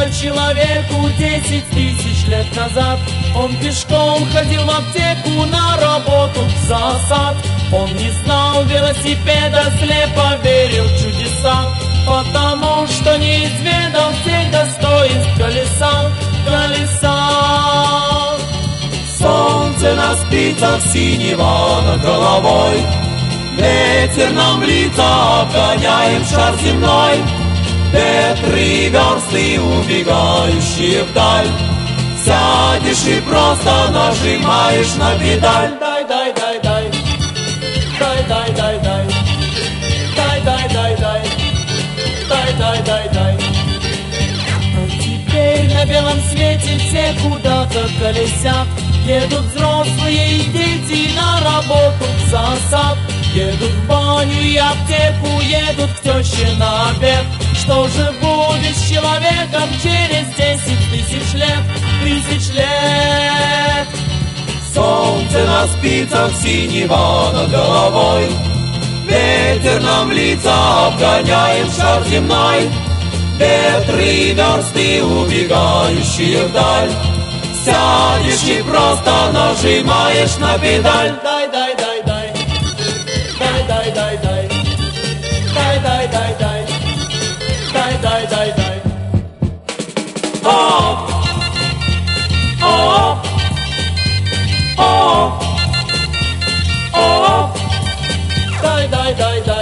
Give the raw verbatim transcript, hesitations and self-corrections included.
было человеку десять тысяч лет назад. Он пешком ходил в аптеку, на работу в зоосад. Он не знал велосипеда, слепо верил в чудеса, потому что не изведал всех достоинств колеса, колеса. Солнце на спицах синего над головой, ветер нам в лица, обгоняем шар земной. Ветры версты, убегающие вдаль, сядешь и просто нажимаешь на педаль. Дай, дай, дай, дай, дай, дай, дай, дай, дай, дай, дай, дай, дай, дай, дай, дай. А теперь на белом свете все куда-то колесят. Едут взрослые и дети на работу в зоосад. Едут в баню и аптеку, едут к теще на обед. Что же будет с человеком через десять тысяч лет, тысяч лет? Солнце на спицах синего над головой, ветер нам в лица, обгоняем шар земной. Ветры версты, убегающие вдаль, сядешь и просто нажимаешь на педаль. Дай, дай, дай, дай, дай, дай, дай, дай, дай, дай, дай, дай, дай, дай, дай, дай. Оп, оп, оп, оп, дай, дай, дай, дай.